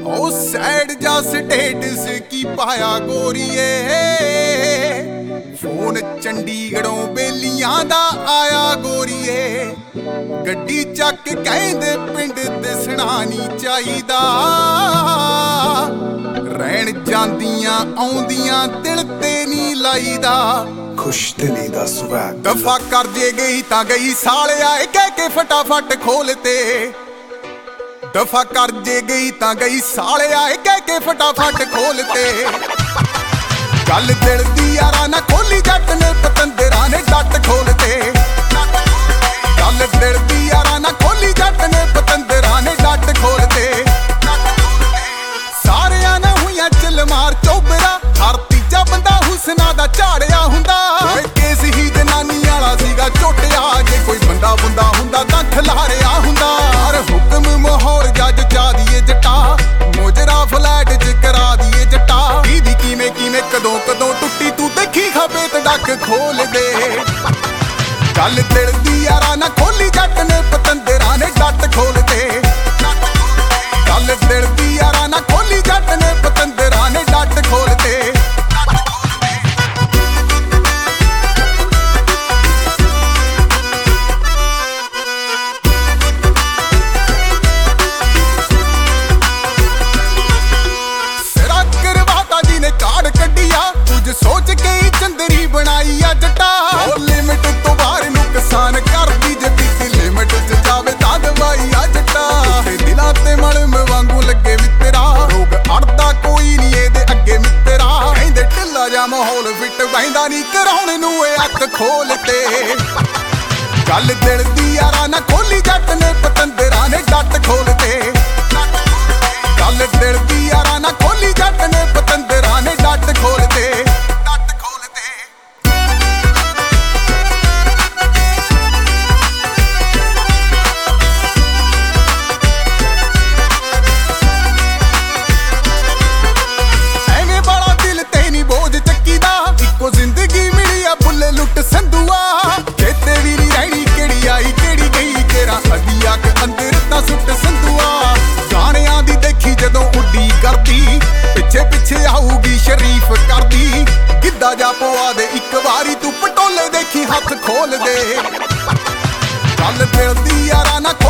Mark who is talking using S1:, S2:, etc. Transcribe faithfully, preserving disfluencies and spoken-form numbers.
S1: ओ sad जा status की पाया गोरीए, फोन चंडीगढ़ों बेलियां दा आया गोरीए। गड्डी चक कहंदे पिंड दिसना नी चाहिदा, रहन जांदियां आउंदियां दिल ते नी लाईदा।
S2: खुश दिली दा स्वैग
S1: दफा कर जे गई तां गई साले आए कह के फटाफट खोलते। दफा कर जे गई तां गई साले आए कह के फटाफट खोलते। गल दिल दी यारा ना खोली जट ने पतंदरा ने डट खोलते। गल दिल दी यारा ना खोली जट ने पतंदरा ने डट खोलते। सारिया ने हुईयां चिल मार चौबरा, हर तीजा बंदा हुसना दा झाड़िया हुंदा। केस ही जनानी वाला सीगा झोटिया, जे कोई बंदा बुंदा हुंदा तां खिलारिया हुंदा। हर हुक्म मोहर जज जा दिए जटा, मोजरा फ्लैट च करा दिए जटा। दी किवें किवें कदों कदों टुट्टी तू देखी खबे ते डक खोल दे। गल दिल दी यारा ना खोली जट ने पतंदरा ने डट खोलते। गल दिल दी यारा ना खोली जट ने पतंदरा ने डट खोलते। सोच के ही चंदरी बनाई आ जटा, लिमिट तो बाहर नुकसान कर दी जे पीती लिमिट च जावे तां दवाई आ जटा। ते दिलां ते मलम वांगू लगे मित्रा, रोग अड़दा कोई नी एदे अगे मित्रा। कहंदे ढिल्ला जा माहौल फिट बहिंदा नी, कराउणे नूं ए हत्थ खोलते। गल दिल दी यारा ना खोली जट ने पतंदरा ने डट खोलते। गल दिल दी यारा ना खोली जट ने पतंदरा ने डट खोलते। जिंदगी मिली आ बुले लुट संधुआ, चेते भी नी रहनी केड़ी आई केड़ी गई। केरा अदिया के अंदर ता सुट संधुआ, गाणियां दी देखी जदों उड्डी करदी, पिछे पिछे आऊगी शरीफ करदी। गिद्दा जा पवा दे इक वारी तू पटोले देखी हथ खोल दे। गल दिल दी यारा ना